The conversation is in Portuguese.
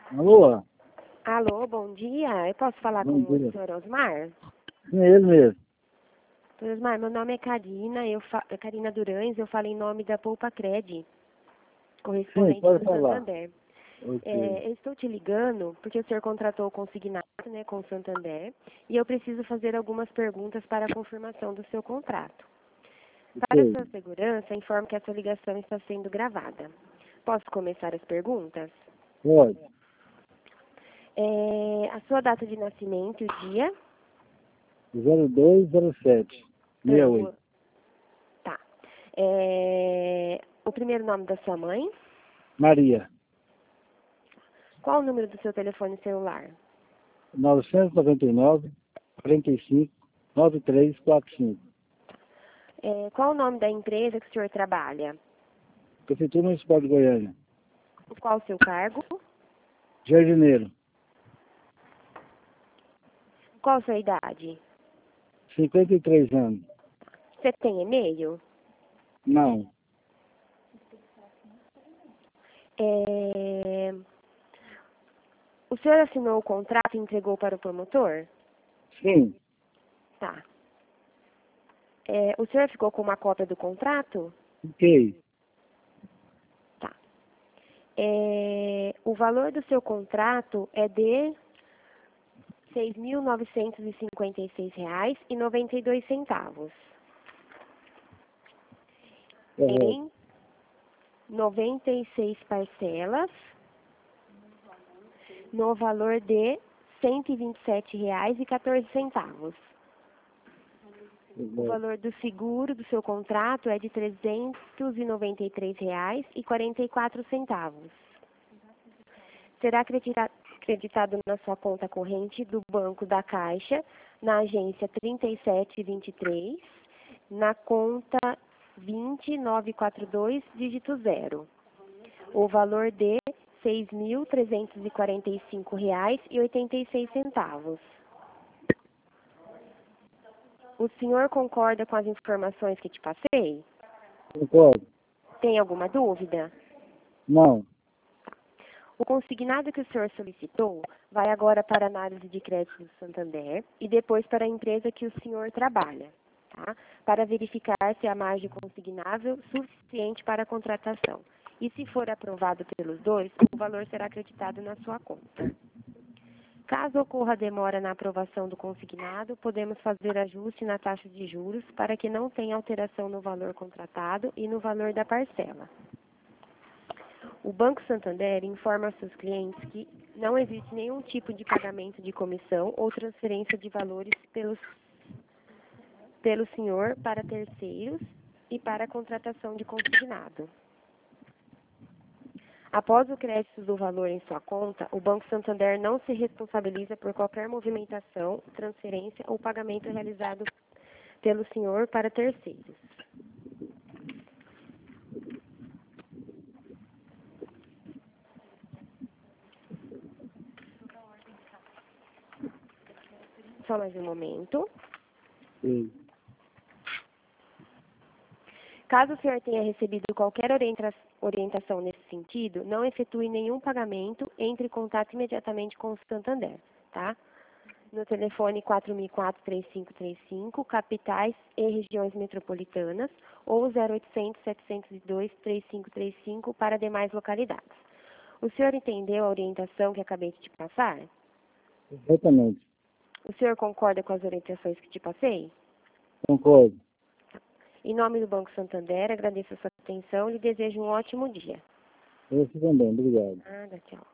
Alô? Alô, bom dia. Eu posso falar Bom com dia. o senhor Osmar? Sim, é ele mesmo. Senhor Osmar, meu nome é Karina, Karina Durães, eu falo em nome da Poupa Cred, Sim, correspondente pode do falar. Santander. Ok. Eu estou te ligando porque o senhor contratou o consignado, né, com o Santander, e eu preciso fazer algumas perguntas para a confirmação do seu contrato. Para Ok. sua segurança, informo que essa ligação está sendo gravada. Posso começar as perguntas? Pode. A sua data de nascimento e o dia? 0207. É, 68. Tá. O primeiro nome da sua mãe? Maria. Qual o número do seu telefone celular? 999 45 9345. Qual o nome da empresa que o senhor trabalha? Prefeitura Municipal de Goiânia. Qual o seu cargo? Jardineiro. Qual a sua idade? 53 anos. Você tem e-mail? Não. O senhor assinou o contrato e entregou para o promotor? Sim. Tá. O senhor ficou com uma cópia do contrato? Ok. Tá. O valor do seu contrato é de R$ 6.956,92 Correto. em 96 parcelas no valor de R$ 127,14. O valor do seguro do seu contrato é de R$ 393,44. Será acreditado na sua conta corrente do Banco da Caixa, na agência 3723, na conta 20942, dígito 0. O valor de R$ 6.345,86. O senhor concorda com as informações que te passei? Concordo. Tem alguma dúvida? Não. O consignado que o senhor solicitou vai agora para a análise de crédito do Santander e depois para a empresa que o senhor trabalha, tá? Para verificar se há margem consignável suficiente para a contratação. E se for aprovado pelos dois, o valor será acreditado na sua conta. Caso ocorra demora na aprovação do consignado, podemos fazer ajuste na taxa de juros para que não tenha alteração no valor contratado e no valor da parcela. O Banco Santander informa aos seus clientes que não existe nenhum tipo de pagamento de comissão ou transferência de valores pelo senhor para terceiros e para a contratação de consignado. Após o crédito do valor em sua conta, o Banco Santander não se responsabiliza por qualquer movimentação, transferência ou pagamento realizado pelo senhor para terceiros. Só mais um momento. Sim. Caso o senhor tenha recebido qualquer orientação nesse sentido, não efetue nenhum pagamento, entre em contato imediatamente com o Santander, tá? No telefone 4004-3535, capitais e regiões metropolitanas, ou 0800-702-3535 para demais localidades. O senhor entendeu a orientação que acabei de te passar? Exatamente. O senhor concorda com as orientações que te passei? Concordo. Em nome do Banco Santander, agradeço a sua atenção e lhe desejo um ótimo dia. Você também. Obrigado. Nada, tchau.